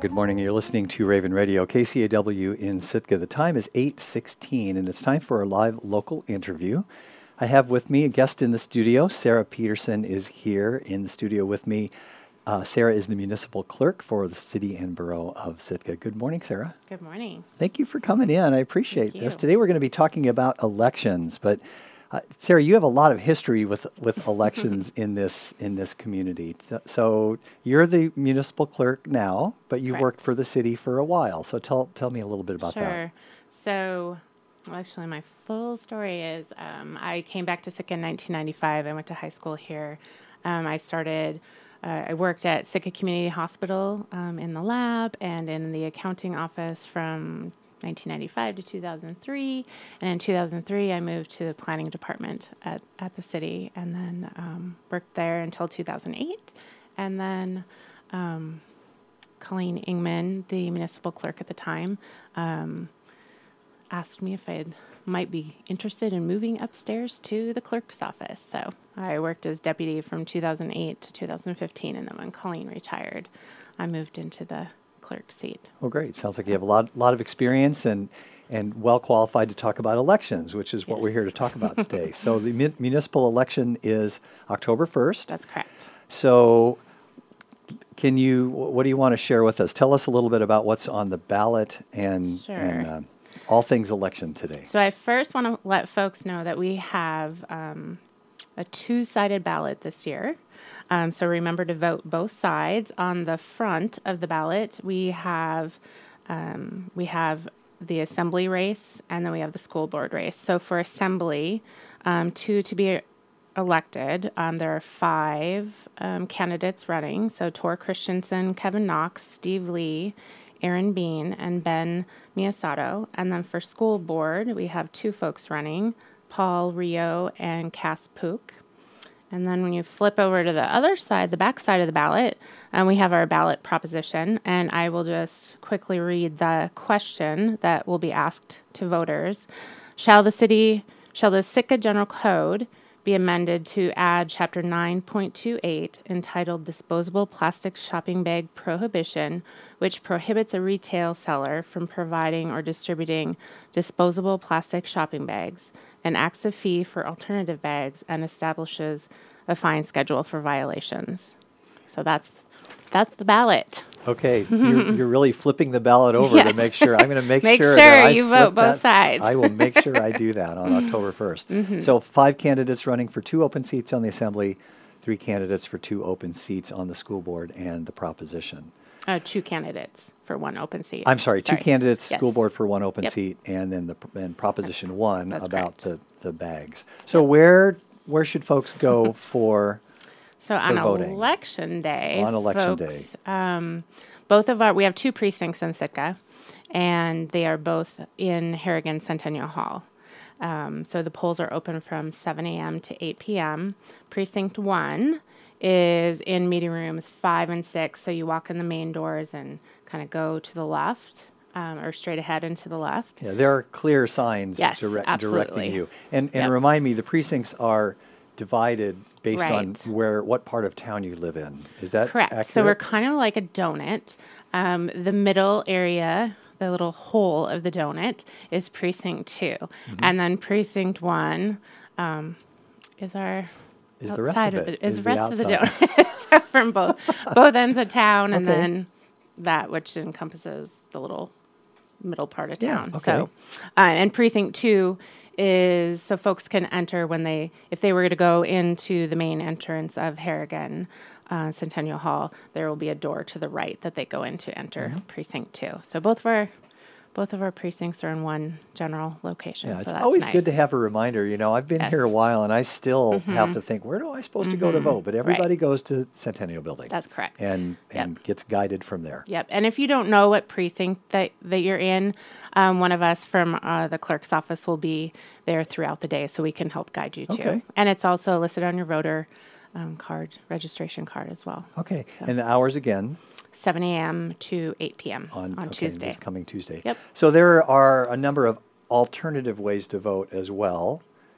Good morning. You're listening to Raven Radio, KCAW in Sitka. The time is 8:16, and it's time for a live local interview. I have with me a guest in the studio. Sarah Peterson is here in the studio with me. Sarah is the municipal clerk for the city and borough of Sitka. Good morning, Sarah. Good morning. Thank you for coming in. I appreciate Thank this. you. Today we're going to be talking about elections, but Sarah, you have a lot of history with elections in this community. So you're the municipal clerk now, but you've Correct. worked for the city for a while. So tell me a little bit about that. Sure. So, actually, my full story is I came back to Sitka in 1995. I went to high school here. I worked at Sitka Community Hospital in the lab and in the accounting office from 1995 to 2003. And in 2003, I moved to the planning department at the city and then worked there until 2008. And then Colleen Ingman, the municipal clerk at the time, asked me if I might be interested in moving upstairs to the clerk's office. So I worked as deputy from 2008 to 2015, and then when Colleen retired, I moved into the clerk seat. Well, great. Sounds like you have a lot of experience and well qualified to talk about elections, which is what we're here to talk about today. So the municipal election is October 1st. That's correct. So what do you want to share with us? Tell us a little bit about what's on the ballot and all things election today. So I first want to let folks know that we have a two-sided ballot this year. So remember to vote both sides. On the front of the ballot, we have the assembly race, and then we have the school board race. So for assembly, to be elected, there are 5 candidates running. So Tor Christensen, Kevin Knox, Steve Lee, Aaron Bean, and Ben Miyasato. And then for school board, we have 2 folks running, Paul Rio and Cass Pook. And then when you flip over to the other side, the back side of the ballot, we have our ballot proposition. And I will just quickly read the question that will be asked to voters. Shall the Sitka General Code be amended to add Chapter 9.28 entitled Disposable Plastic Shopping Bag Prohibition, which prohibits a retail seller from providing or distributing disposable plastic shopping bags, enacts a fee for alternative bags, and establishes a fine schedule for violations. So that's the ballot. Okay, so you're really flipping the ballot over Yes. to make sure. I'm going to make Make sure sure that I you flip vote both that. sides. I will make sure I do that on October 1st. So 5 candidates running for 2 open seats on the assembly, 3 candidates for 2 open seats on the school board and the proposition. 2 candidates for 1 open seat. I'm sorry, 2 candidates, Yes. school board for 1 open Yep. seat, and then proposition 1 That's about correct. the bags. So where should folks go for? So on voting. election day, On election folks, we have 2 precincts in Sitka, and they are both in Harrigan Centennial Hall. So the polls are open from 7 a.m. to 8 p.m. Precinct 1 is in meeting rooms 5 and 6. So you walk in the main doors and kind of go to the left or straight ahead and to the left. Yeah, there are clear signs Yes, directing absolutely. you. And Yep. remind me, the precincts are divided based on Right. what part of town you live in. Is that Correct. accurate? So we're kind of like a donut. The middle area, the little hole of the donut, is precinct 2, and then precinct 1 is our Is the rest outside of it? Is Is the the rest of the outside. donut. So from both ends of town, and Okay. then that which encompasses the little middle part of Yeah, town. okay. So, and precinct 2 is so folks can enter if they were to go into the main entrance of Harrigan Centennial Hall, there will be a door to the right that they go in to enter precinct 2. So both of our precincts are in one general location. Yeah, so it's that's always nice. good to have a reminder. I've been here a while, and I still have to think, where do I supposed to go to vote? But everybody goes to Centennial Building. That's correct. And gets guided from there. Yep. And if you don't know what precinct that you're in, one of us from the clerk's office will be there throughout the day, so we can help guide you too. Okay. And it's also listed on your voter registration card as well. Okay. And the hours again? 7 a.m. to 8 p.m. on Tuesday. This coming Tuesday. Yep. So there are a number of alternative ways to vote as well.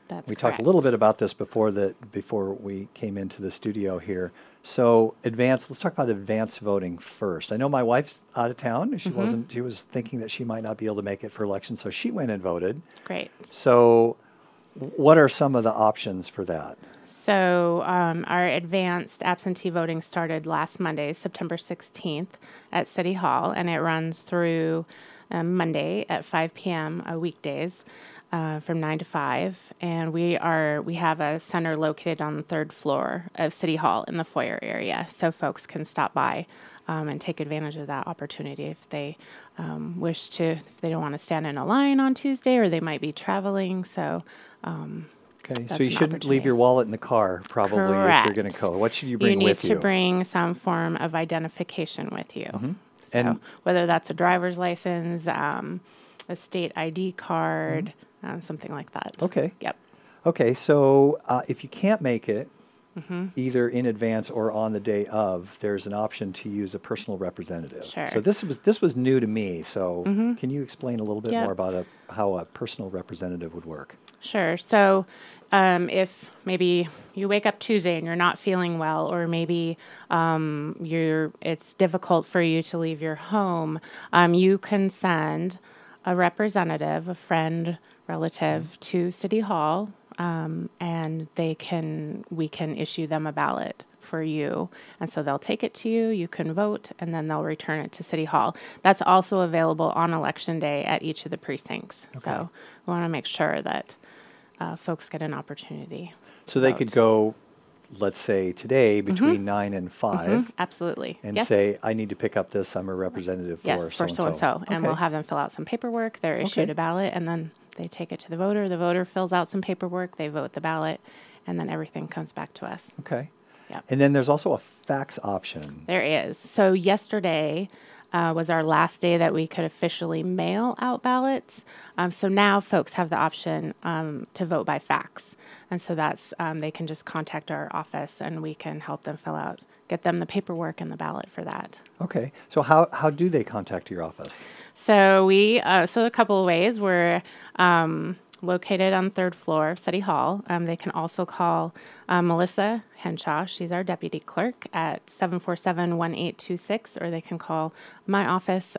That's We correct. talked a little bit about this before we came into the studio here. So let's talk about advance voting first. I know my wife's out of town. She was thinking that she might not be able to make it for election, so she went and voted. Great. So what are some of the options for that? So our advanced absentee voting started last Monday, September 16th at City Hall, and it runs through Monday at 5 p.m. Weekdays from 9 to 5. And we have a center located on the third floor of City Hall in the foyer area, so folks can stop by and take advantage of that opportunity if they wish to, if they don't want to stand in a line on Tuesday, or they might be traveling. So Okay, so that's you an shouldn't leave opportunity. your wallet in the car, probably, if you're going to Correct. go. What should you bring You need with you? to bring some form of identification with you. So And- whether that's a driver's license, a state ID card, something like that. Okay. Yep. Okay, so if you can't make it, either in advance or on the day of, there's an option to use a personal representative. Sure. So this was new to me. So can you explain a little bit Yep. more about how a personal representative would work? Sure. So if maybe you wake up Tuesday and you're not feeling well, or maybe it's difficult for you to leave your home, you can send a representative, a friend, relative to City Hall, and we can issue them a ballot for you. And so they'll take it to you, you can vote, and then they'll return it to City Hall. That's also available on Election Day at each of the precincts. So we want to make sure that folks get an opportunity. So they could go, let's say today, between 9 and 5, Absolutely. and Yes. say, I need to pick up this, I'm a representative for Yes, for so-and-so. And we'll Okay. have them fill out some paperwork. They're issued Okay. a ballot, and then they take it to the voter. The voter fills out some paperwork, they vote the ballot, and then everything comes back to us. Okay. Yep. And then there's also a fax option. There is. So yesterday was our last day that we could officially mail out ballots. So now folks have the option to vote by fax. And so that's, they can just contact our office and we can help them get them the paperwork and the ballot for that. Okay. So how do they contact your office? So so a couple of ways. We're located on the third floor of City Hall. They can also call Melissa Henshaw. She's our deputy clerk at 747-1826, or they can call my office,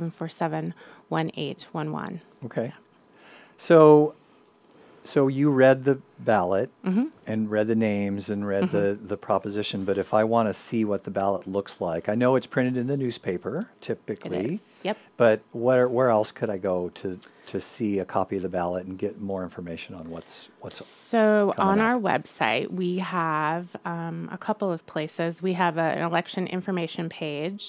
747-1811. Okay. So you read the ballot and read the names and read the proposition, but if I want to see what the ballot looks like, I know it's printed in the newspaper It typically. is. Yep. But where else could I go to see a copy of the ballot and get more information on what's So on coming our up? website, we have a couple of places. We have an election information page,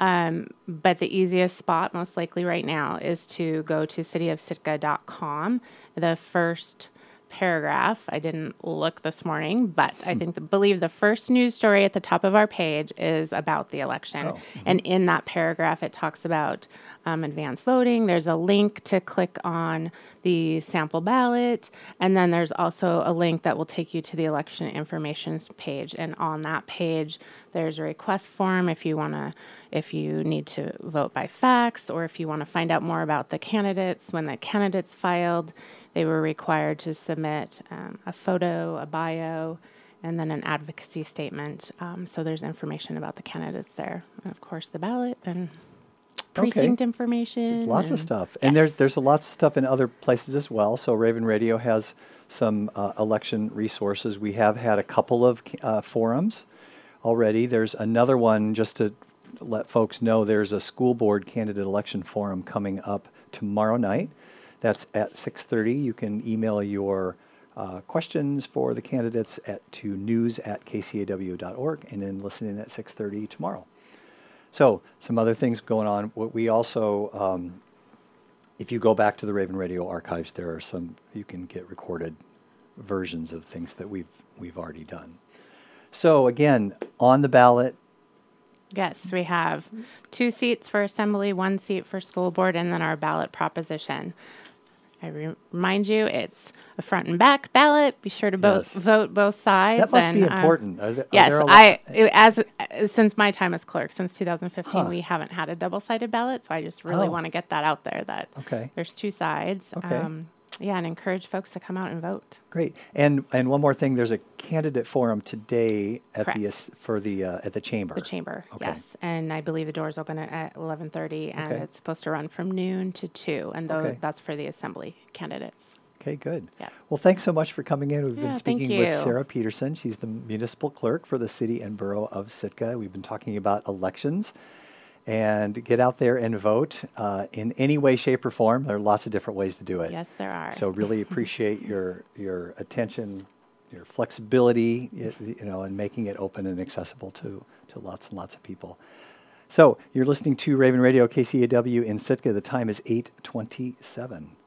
but the easiest spot, most likely right now, is to go to cityofsitka.com. The first paragraph, I didn't look this morning, but I believe the first news story at the top of our page is about the election. And in that paragraph, it talks about advanced voting. There's a link to click on the sample ballot, and then there's also a link that will take you to the election information page. And on that page, there's a request form if you need to vote by fax, or if you want to find out more about the candidates. When the candidates filed, they were required to submit a photo, a bio, and then an advocacy statement. So there's information about the candidates there, and of course the ballot and precinct information. Lots of and- stuff. And Yes. there's lots of stuff in other places as well. So Raven Radio has some election resources. We have had a couple of forums already. There's another one, just to let folks know, there's a school board candidate election forum coming up tomorrow night. That's at 6:30. You can email your questions for the candidates to news@kcaw.org and then listen in at 6:30 tomorrow. So some other things going on. What we also, if you go back to the Raven Radio archives, there are you can get recorded versions of things that we've already done. So again, on the ballot. Yes, we have 2 seats for assembly, 1 seat for school board, and then our ballot proposition. I remind you, it's a front and back ballot. Be sure to vote both sides. That must be important. Yes, since my time as clerk, since 2015, we haven't had a double-sided ballot, so I just really want to get that out there that there's 2 sides. Okay. and encourage folks to come out and vote. Great. And one more thing, there's a candidate forum today at Correct. at the chamber. The chamber, Okay. yes. And I believe the doors open at 11:30, and Okay. it's supposed to run from noon to 2, and Okay. that's for the assembly candidates. Okay, good. Yeah. Well, thanks so much for coming in. We've Yeah, been thank speaking with you. Sarah Peterson. She's the municipal clerk for the city and borough of Sitka. We've been talking about elections. And get out there and vote in any way, shape, or form. There are lots of different ways to do it. Yes, there are. So really appreciate your attention, your flexibility, and making it open and accessible to lots and lots of people. So you're listening to Raven Radio, KCAW in Sitka. The time is 8:27.